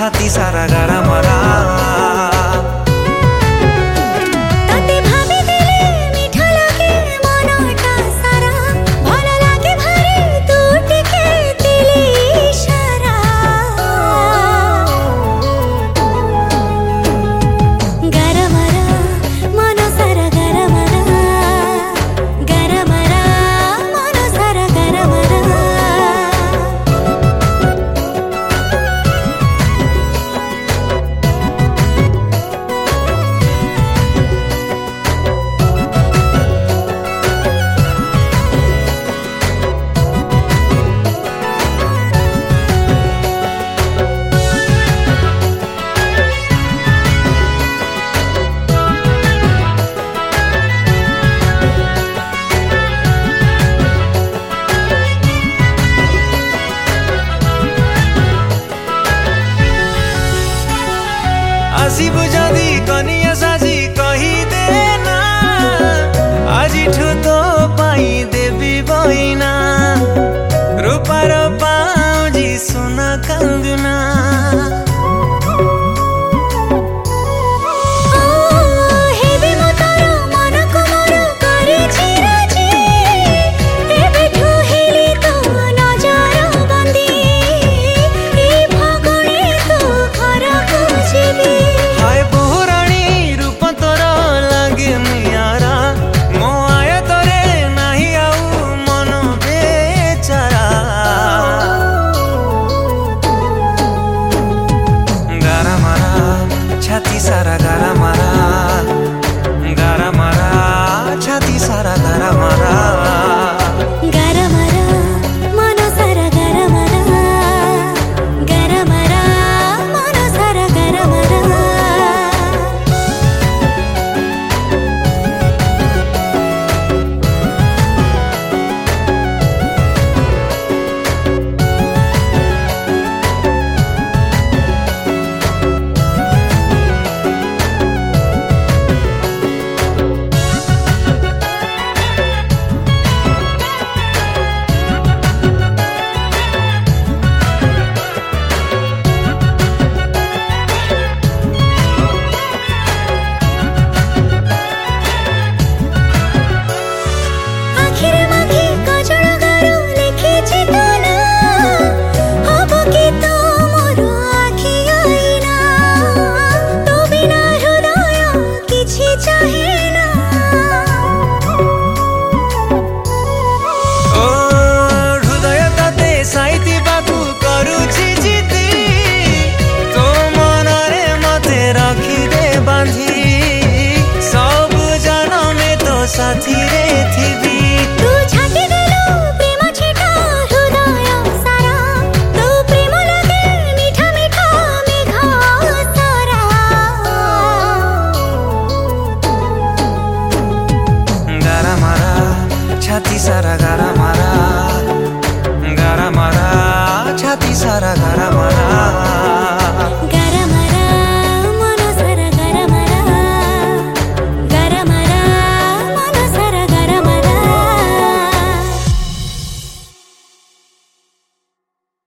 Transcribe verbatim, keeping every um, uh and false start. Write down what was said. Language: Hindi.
छाती सारा गारा मारा। आसी बुझादी कनिया साजी कही देना आजी ठुतो पाई देवी बहिना रूपार पाउजी सोना कंगना। छाती सारा गारा मारा गारा मारा छाती सारा गारा मारा। गारा मारा मन सारा गारा मारा गारा मारा मन सारा गारा मारा। साथी रे थी तू छाती देलु प्रेम छिटा हृदय सारा तू प्रेम लगे मीठा मीठा मेघा सारा। गारा मारा छाती सारा गारा